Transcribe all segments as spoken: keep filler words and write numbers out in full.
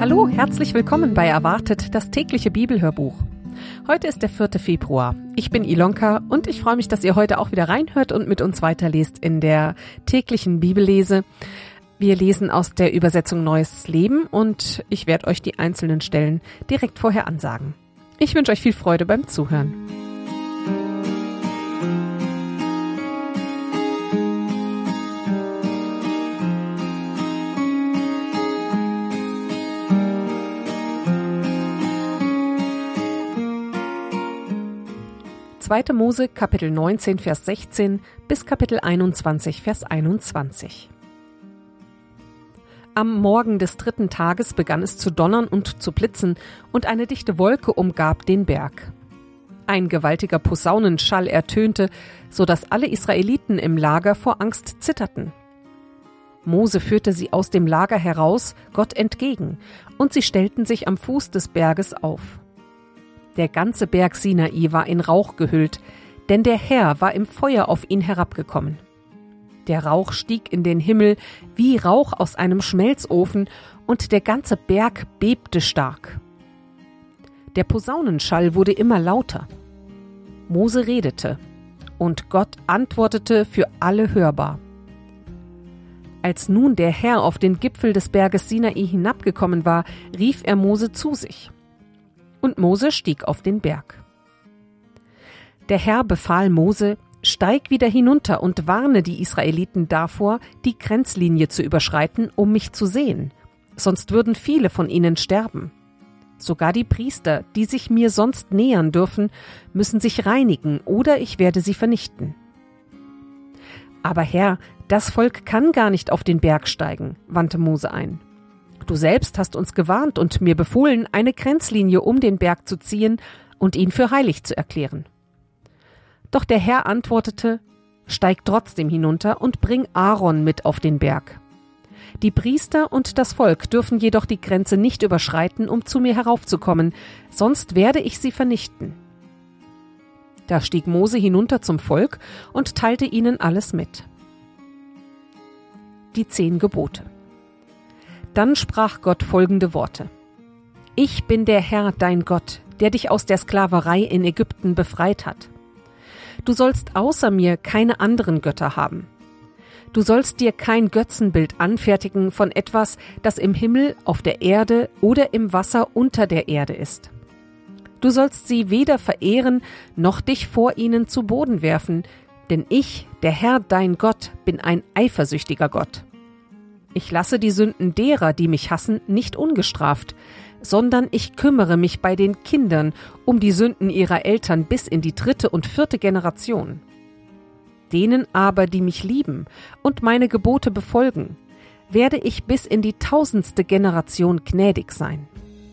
Hallo, herzlich willkommen bei Erwartet, das tägliche Bibelhörbuch. Heute ist der vierte Februar. Ich bin Ilonka und ich freue mich, dass ihr heute auch wieder reinhört und mit uns weiterlest in der täglichen Bibellese. Wir lesen aus der Übersetzung Neues Leben und ich werde euch die einzelnen Stellen direkt vorher ansagen. Ich wünsche euch viel Freude beim Zuhören. zweite. Mose, Kapitel neunzehn, Vers sechzehn bis Kapitel einundzwanzig, Vers einundzwanzig. Am Morgen des dritten Tages begann es zu donnern und zu blitzen, und eine dichte Wolke umgab den Berg. Ein gewaltiger Posaunenschall ertönte, so dass alle Israeliten im Lager vor Angst zitterten. Mose führte sie aus dem Lager heraus, Gott entgegen, und sie stellten sich am Fuß des Berges auf. Der ganze Berg Sinai war in Rauch gehüllt, denn der Herr war im Feuer auf ihn herabgekommen. Der Rauch stieg in den Himmel wie Rauch aus einem Schmelzofen, und der ganze Berg bebte stark. Der Posaunenschall wurde immer lauter. Mose redete, und Gott antwortete für alle hörbar. Als nun der Herr auf den Gipfel des Berges Sinai hinabgekommen war, rief er Mose zu sich. Und Mose stieg auf den Berg. Der Herr befahl Mose: Steig wieder hinunter und warne die Israeliten davor, die Grenzlinie zu überschreiten, um mich zu sehen. Sonst würden viele von ihnen sterben. Sogar die Priester, die sich mir sonst nähern dürfen, müssen sich reinigen, oder ich werde sie vernichten. Aber Herr, das Volk kann gar nicht auf den Berg steigen, wandte Mose ein. Du selbst hast uns gewarnt und mir befohlen, eine Grenzlinie um den Berg zu ziehen und ihn für heilig zu erklären. Doch der Herr antwortete: Steig trotzdem hinunter und bring Aaron mit auf den Berg. Die Priester und das Volk dürfen jedoch die Grenze nicht überschreiten, um zu mir heraufzukommen, sonst werde ich sie vernichten. Da stieg Mose hinunter zum Volk und teilte ihnen alles mit. Die zehn Gebote. Dann sprach Gott folgende Worte: Ich bin der Herr, dein Gott, der dich aus der Sklaverei in Ägypten befreit hat. Du sollst außer mir keine anderen Götter haben. Du sollst dir kein Götzenbild anfertigen von etwas, das im Himmel, auf der Erde oder im Wasser unter der Erde ist. Du sollst sie weder verehren, noch dich vor ihnen zu Boden werfen, denn ich, der Herr, dein Gott, bin ein eifersüchtiger Gott. Ich lasse die Sünden derer, die mich hassen, nicht ungestraft, sondern ich kümmere mich bei den Kindern um die Sünden ihrer Eltern bis in die dritte und vierte Generation. Denen aber, die mich lieben und meine Gebote befolgen, werde ich bis in die tausendste Generation gnädig sein.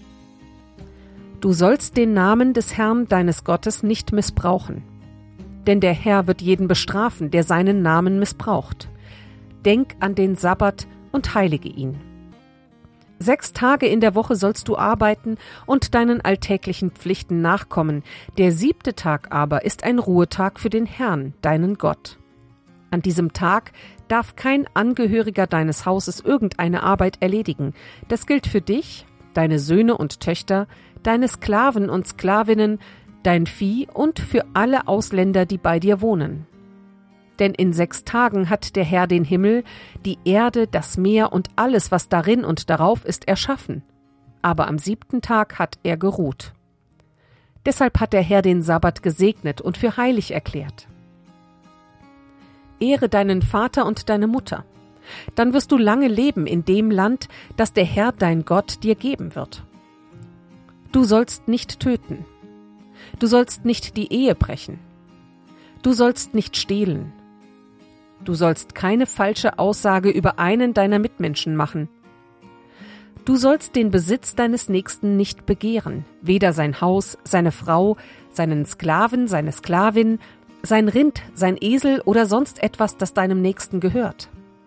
Du sollst den Namen des Herrn deines Gottes nicht missbrauchen, denn der Herr wird jeden bestrafen, der seinen Namen missbraucht. Denk an den Sabbat und heilige ihn. Sechs Tage in der Woche sollst du arbeiten und deinen alltäglichen Pflichten nachkommen. Der siebte Tag aber ist ein Ruhetag für den Herrn, deinen Gott. An diesem Tag darf kein Angehöriger deines Hauses irgendeine Arbeit erledigen. Das gilt für dich, deine Söhne und Töchter, deine Sklaven und Sklavinnen, dein Vieh und für alle Ausländer, die bei dir wohnen. Denn in sechs Tagen hat der Herr den Himmel, die Erde, das Meer und alles, was darin und darauf ist, erschaffen. Aber am siebten Tag hat er geruht. Deshalb hat der Herr den Sabbat gesegnet und für heilig erklärt. Ehre deinen Vater und deine Mutter. Dann wirst du lange leben in dem Land, das der Herr dein Gott dir geben wird. Du sollst nicht töten. Du sollst nicht die Ehe brechen. Du sollst nicht stehlen. Du sollst keine falsche Aussage über einen deiner Mitmenschen machen. Du sollst den Besitz deines Nächsten nicht begehren, weder sein Haus, seine Frau, seinen Sklaven, seine Sklavin, sein Rind, sein Esel oder sonst etwas, das deinem Nächsten gehört.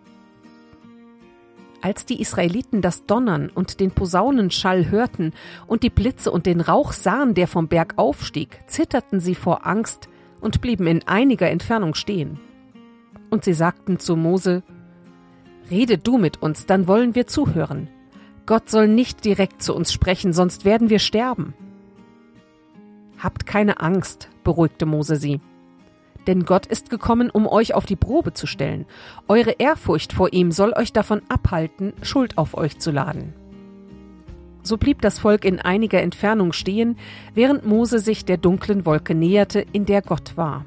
Als die Israeliten das Donnern und den Posaunenschall hörten und die Blitze und den Rauch sahen, der vom Berg aufstieg, zitterten sie vor Angst und blieben in einiger Entfernung stehen. Und sie sagten zu Mose: Rede du mit uns, dann wollen wir zuhören. Gott soll nicht direkt zu uns sprechen, sonst werden wir sterben. Habt keine Angst, beruhigte Mose sie. Denn Gott ist gekommen, um euch auf die Probe zu stellen. Eure Ehrfurcht vor ihm soll euch davon abhalten, Schuld auf euch zu laden. So blieb das Volk in einiger Entfernung stehen, während Mose sich der dunklen Wolke näherte, in der Gott war.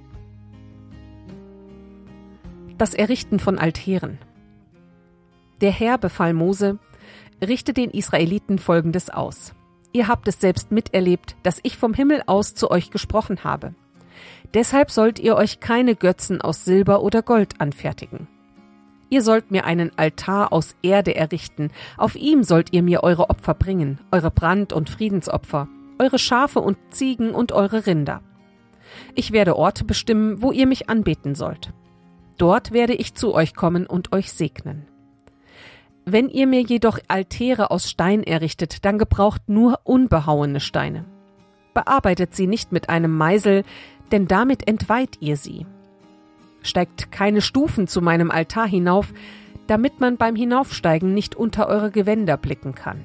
Das Errichten von Altären. Der Herr befahl Mose: Richte den Israeliten Folgendes aus. Ihr habt es selbst miterlebt, dass ich vom Himmel aus zu euch gesprochen habe. Deshalb sollt ihr euch keine Götzen aus Silber oder Gold anfertigen. Ihr sollt mir einen Altar aus Erde errichten, auf ihm sollt ihr mir eure Opfer bringen, eure Brand- und Friedensopfer, eure Schafe und Ziegen und eure Rinder. Ich werde Orte bestimmen, wo ihr mich anbeten sollt. Dort werde ich zu euch kommen und euch segnen. Wenn ihr mir jedoch Altäre aus Stein errichtet, dann gebraucht nur unbehauene Steine. Bearbeitet sie nicht mit einem Meisel, denn damit entweiht ihr sie. Steigt keine Stufen zu meinem Altar hinauf, damit man beim Hinaufsteigen nicht unter eure Gewänder blicken kann.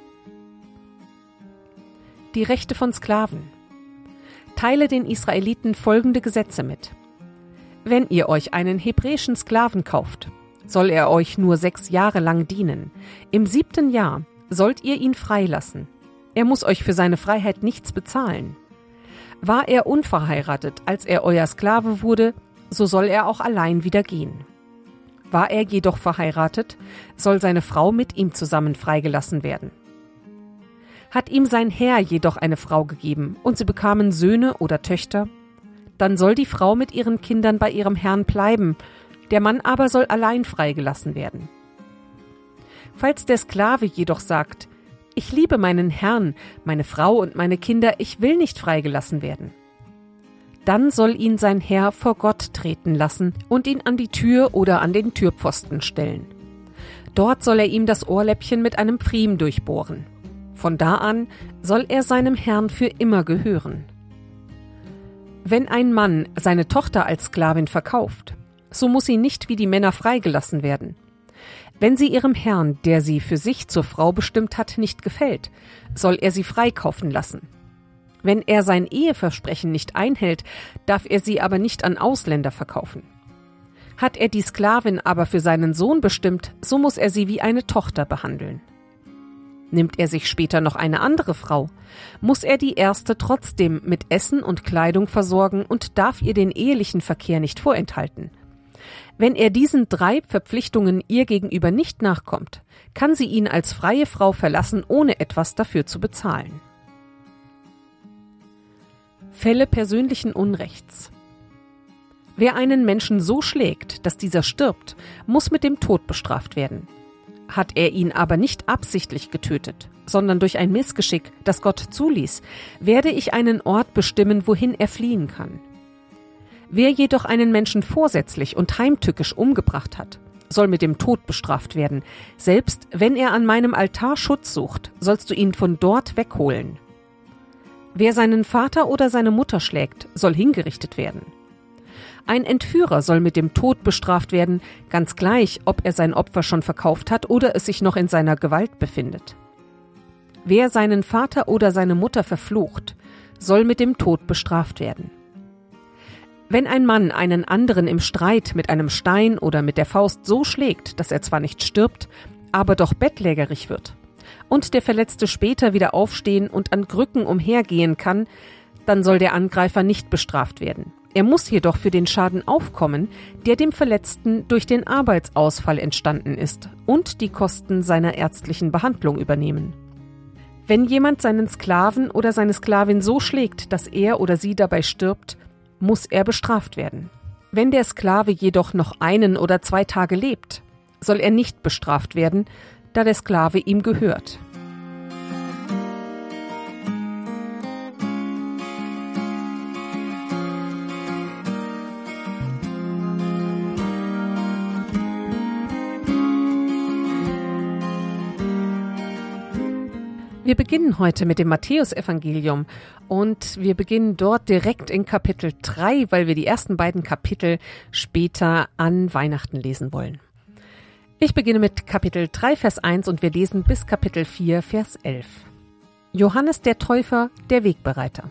Die Rechte von Sklaven. Teile den Israeliten folgende Gesetze mit. Wenn ihr euch einen hebräischen Sklaven kauft, soll er euch nur sechs Jahre lang dienen. Im siebten Jahr sollt ihr ihn freilassen. Er muss euch für seine Freiheit nichts bezahlen. War er unverheiratet, als er euer Sklave wurde, so soll er auch allein wieder gehen. War er jedoch verheiratet, soll seine Frau mit ihm zusammen freigelassen werden. Hat ihm sein Herr jedoch eine Frau gegeben und sie bekamen Söhne oder Töchter, dann soll die Frau mit ihren Kindern bei ihrem Herrn bleiben, der Mann aber soll allein freigelassen werden. Falls der Sklave jedoch sagt: Ich liebe meinen Herrn, meine Frau und meine Kinder, ich will nicht freigelassen werden, dann soll ihn sein Herr vor Gott treten lassen und ihn an die Tür oder an den Türpfosten stellen. Dort soll er ihm das Ohrläppchen mit einem Pfriem durchbohren. Von da an soll er seinem Herrn für immer gehören. Wenn ein Mann seine Tochter als Sklavin verkauft, so muss sie nicht wie die Männer freigelassen werden. Wenn sie ihrem Herrn, der sie für sich zur Frau bestimmt hat, nicht gefällt, soll er sie freikaufen lassen. Wenn er sein Eheversprechen nicht einhält, darf er sie aber nicht an Ausländer verkaufen. Hat er die Sklavin aber für seinen Sohn bestimmt, so muss er sie wie eine Tochter behandeln. Nimmt er sich später noch eine andere Frau, muss er die erste trotzdem mit Essen und Kleidung versorgen und darf ihr den ehelichen Verkehr nicht vorenthalten. Wenn er diesen drei Verpflichtungen ihr gegenüber nicht nachkommt, kann sie ihn als freie Frau verlassen, ohne etwas dafür zu bezahlen. Fälle persönlichen Unrechts. Wer einen Menschen so schlägt, dass dieser stirbt, muss mit dem Tod bestraft werden. Hat er ihn aber nicht absichtlich getötet, sondern durch ein Missgeschick, das Gott zuließ, werde ich einen Ort bestimmen, wohin er fliehen kann. Wer jedoch einen Menschen vorsätzlich und heimtückisch umgebracht hat, soll mit dem Tod bestraft werden. Selbst wenn er an meinem Altar Schutz sucht, sollst du ihn von dort wegholen. Wer seinen Vater oder seine Mutter schlägt, soll hingerichtet werden. Ein Entführer soll mit dem Tod bestraft werden, ganz gleich, ob er sein Opfer schon verkauft hat oder es sich noch in seiner Gewalt befindet. Wer seinen Vater oder seine Mutter verflucht, soll mit dem Tod bestraft werden. Wenn ein Mann einen anderen im Streit mit einem Stein oder mit der Faust so schlägt, dass er zwar nicht stirbt, aber doch bettlägerig wird, und der Verletzte später wieder aufstehen und an Krücken umhergehen kann, dann soll der Angreifer nicht bestraft werden. Er muss jedoch für den Schaden aufkommen, der dem Verletzten durch den Arbeitsausfall entstanden ist, und die Kosten seiner ärztlichen Behandlung übernehmen. Wenn jemand seinen Sklaven oder seine Sklavin so schlägt, dass er oder sie dabei stirbt, muss er bestraft werden. Wenn der Sklave jedoch noch einen oder zwei Tage lebt, soll er nicht bestraft werden, da der Sklave ihm gehört. Wir beginnen heute mit dem Matthäusevangelium und wir beginnen dort direkt in Kapitel drei, weil wir die ersten beiden Kapitel später an Weihnachten lesen wollen. Ich beginne mit Kapitel drei, Vers eins und wir lesen bis Kapitel vier, Vers elf. Johannes der Täufer, der Wegbereiter.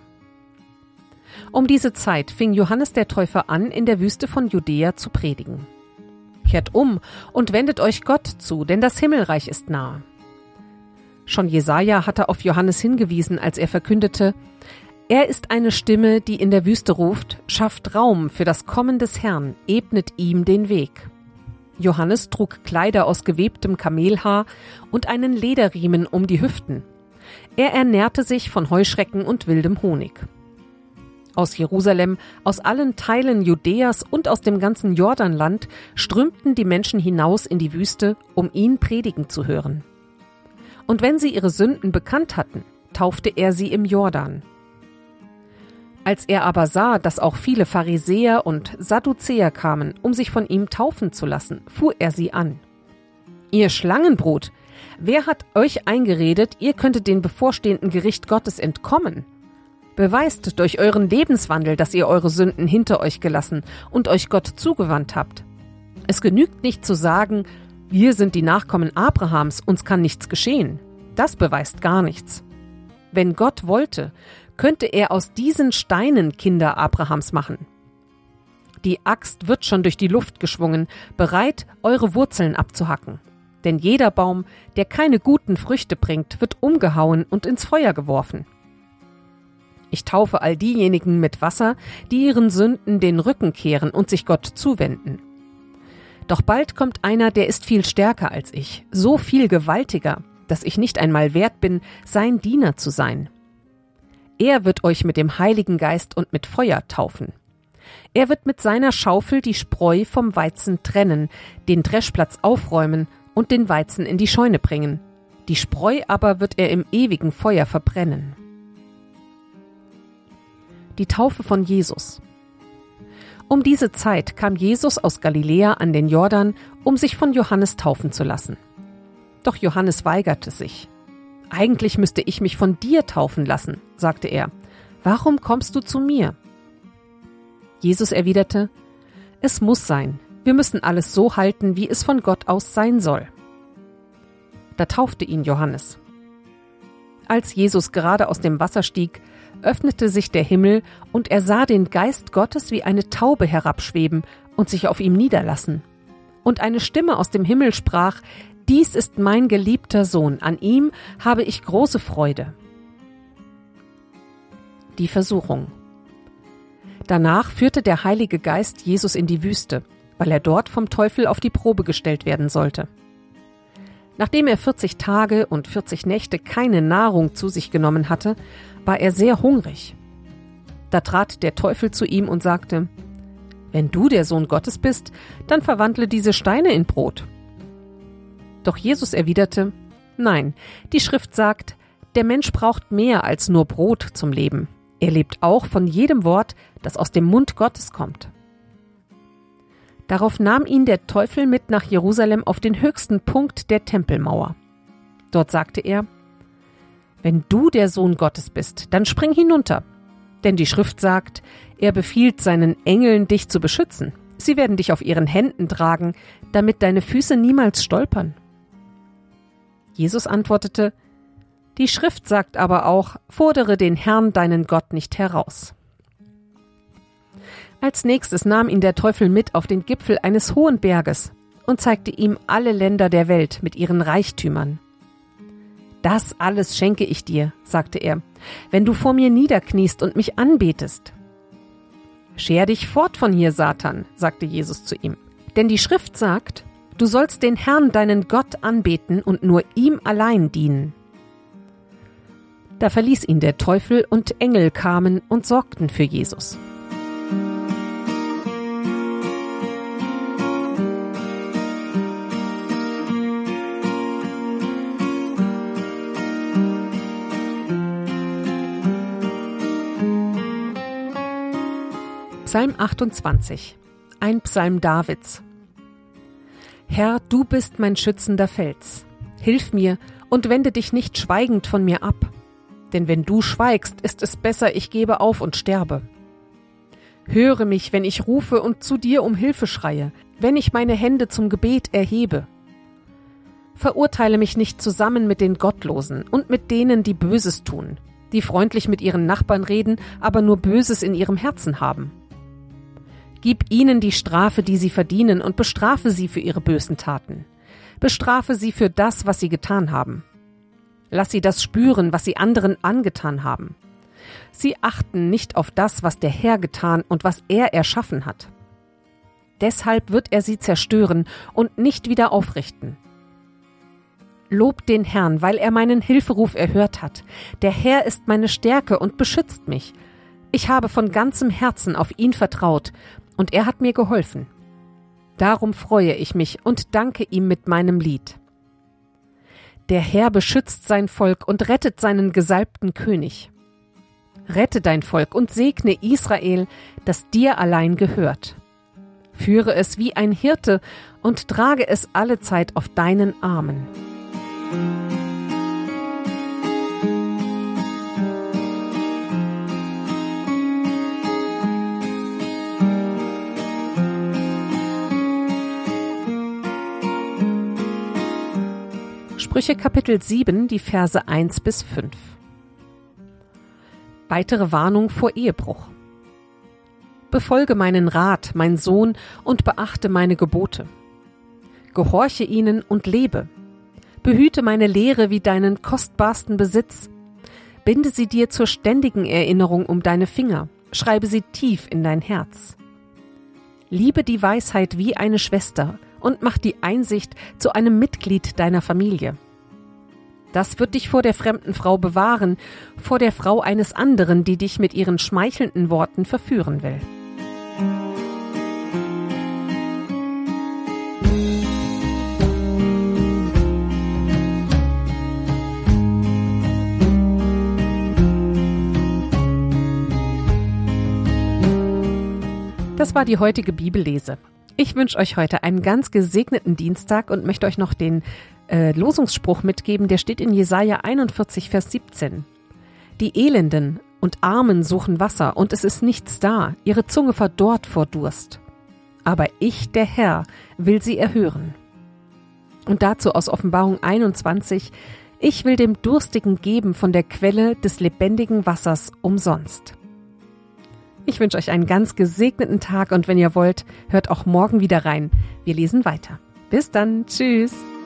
Um diese Zeit fing Johannes der Täufer an, in der Wüste von Judäa zu predigen. Kehrt um und wendet euch Gott zu, denn das Himmelreich ist nahe. Schon Jesaja hatte auf Johannes hingewiesen, als er verkündete: Er ist eine Stimme, die in der Wüste ruft, schafft Raum für das Kommen des Herrn, ebnet ihm den Weg. Johannes trug Kleider aus gewebtem Kamelhaar und einen Lederriemen um die Hüften. Er ernährte sich von Heuschrecken und wildem Honig. Aus Jerusalem, aus allen Teilen Judäas und aus dem ganzen Jordanland strömten die Menschen hinaus in die Wüste, um ihn predigen zu hören. Und wenn sie ihre Sünden bekannt hatten, taufte er sie im Jordan. Als er aber sah, dass auch viele Pharisäer und Sadduzäer kamen, um sich von ihm taufen zu lassen, fuhr er sie an. Ihr Schlangenbrut, wer hat euch eingeredet, ihr könntet dem bevorstehenden Gericht Gottes entkommen? Beweist durch euren Lebenswandel, dass ihr eure Sünden hinter euch gelassen und euch Gott zugewandt habt. Es genügt nicht zu sagen, wir sind die Nachkommen Abrahams, uns kann nichts geschehen. Das beweist gar nichts. Wenn Gott wollte, könnte er aus diesen Steinen Kinder Abrahams machen. Die Axt wird schon durch die Luft geschwungen, bereit, eure Wurzeln abzuhacken. Denn jeder Baum, der keine guten Früchte bringt, wird umgehauen und ins Feuer geworfen. Ich taufe all diejenigen mit Wasser, die ihren Sünden den Rücken kehren und sich Gott zuwenden. Doch bald kommt einer, der ist viel stärker als ich, so viel gewaltiger, dass ich nicht einmal wert bin, sein Diener zu sein. Er wird euch mit dem Heiligen Geist und mit Feuer taufen. Er wird mit seiner Schaufel die Spreu vom Weizen trennen, den Dreschplatz aufräumen und den Weizen in die Scheune bringen. Die Spreu aber wird er im ewigen Feuer verbrennen. Die Taufe von Jesus. Um diese Zeit kam Jesus aus Galiläa an den Jordan, um sich von Johannes taufen zu lassen. Doch Johannes weigerte sich. Eigentlich müsste ich mich von dir taufen lassen, sagte er. Warum kommst du zu mir? Jesus erwiderte: Es muss sein. Wir müssen alles so halten, wie es von Gott aus sein soll. Da taufte ihn Johannes. Als Jesus gerade aus dem Wasser stieg, öffnete sich der Himmel und er sah den Geist Gottes wie eine Taube herabschweben und sich auf ihm niederlassen. Und eine Stimme aus dem Himmel sprach: Dies ist mein geliebter Sohn, an ihm habe ich große Freude. Die Versuchung. Danach führte der Heilige Geist Jesus in die Wüste, weil er dort vom Teufel auf die Probe gestellt werden sollte. Nachdem er vierzig Tage und vierzig Nächte keine Nahrung zu sich genommen hatte, war er sehr hungrig. Da trat der Teufel zu ihm und sagte: Wenn du der Sohn Gottes bist, dann verwandle diese Steine in Brot. Doch Jesus erwiderte: Nein, die Schrift sagt, der Mensch braucht mehr als nur Brot zum Leben. Er lebt auch von jedem Wort, das aus dem Mund Gottes kommt. Darauf nahm ihn der Teufel mit nach Jerusalem auf den höchsten Punkt der Tempelmauer. Dort sagte er: Wenn du der Sohn Gottes bist, dann spring hinunter. Denn die Schrift sagt, er befiehlt seinen Engeln, dich zu beschützen. Sie werden dich auf ihren Händen tragen, damit deine Füße niemals stolpern. Jesus antwortete: Die Schrift sagt aber auch, fordere den Herrn, deinen Gott, nicht heraus. Als nächstes nahm ihn der Teufel mit auf den Gipfel eines hohen Berges und zeigte ihm alle Länder der Welt mit ihren Reichtümern. Das alles schenke ich dir, sagte er, wenn du vor mir niederkniest und mich anbetest. Scher dich fort von hier, Satan, sagte Jesus zu ihm, denn die Schrift sagt, du sollst den Herrn, deinen Gott, anbeten und nur ihm allein dienen. Da verließ ihn der Teufel und Engel kamen und sorgten für Jesus. Psalm achtundzwanzig, ein Psalm Davids. Herr, du bist mein schützender Fels. Hilf mir und wende dich nicht schweigend von mir ab. Denn wenn du schweigst, ist es besser, ich gebe auf und sterbe. Höre mich, wenn ich rufe und zu dir um Hilfe schreie, wenn ich meine Hände zum Gebet erhebe. Verurteile mich nicht zusammen mit den Gottlosen und mit denen, die Böses tun, die freundlich mit ihren Nachbarn reden, aber nur Böses in ihrem Herzen haben. Gib ihnen die Strafe, die sie verdienen, und bestrafe sie für ihre bösen Taten. Bestrafe sie für das, was sie getan haben. Lass sie das spüren, was sie anderen angetan haben. Sie achten nicht auf das, was der Herr getan und was er erschaffen hat. Deshalb wird er sie zerstören und nicht wieder aufrichten. Lobt den Herrn, weil er meinen Hilferuf erhört hat. Der Herr ist meine Stärke und beschützt mich. Ich habe von ganzem Herzen auf ihn vertraut, und er hat mir geholfen. Darum freue ich mich und danke ihm mit meinem Lied. Der Herr beschützt sein Volk und rettet seinen gesalbten König. Rette dein Volk und segne Israel, das dir allein gehört. Führe es wie ein Hirte und trage es allezeit auf deinen Armen. Sprüche Kapitel sieben, die Verse eins bis fünf. Weitere Warnung vor Ehebruch. Befolge meinen Rat, mein Sohn, und beachte meine Gebote. Gehorche ihnen und lebe. Behüte meine Lehre wie deinen kostbarsten Besitz. Binde sie dir zur ständigen Erinnerung um deine Finger. Schreibe sie tief in dein Herz. Liebe die Weisheit wie eine Schwester und mach die Einsicht zu einem Mitglied deiner Familie. Das wird dich vor der fremden Frau bewahren, vor der Frau eines anderen, die dich mit ihren schmeichelnden Worten verführen will. Das war die heutige Bibellese. Ich wünsche euch heute einen ganz gesegneten Dienstag und möchte euch noch den äh, Losungsspruch mitgeben, der steht in Jesaja einundvierzig, Vers siebzehn. Die Elenden und Armen suchen Wasser, und es ist nichts da, ihre Zunge verdorrt vor Durst. Aber ich, der Herr, will sie erhören. Und dazu aus Offenbarung einundzwanzig, ich will dem Durstigen geben von der Quelle des lebendigen Wassers umsonst. Ich wünsche euch einen ganz gesegneten Tag und wenn ihr wollt, hört auch morgen wieder rein. Wir lesen weiter. Bis dann. Tschüss.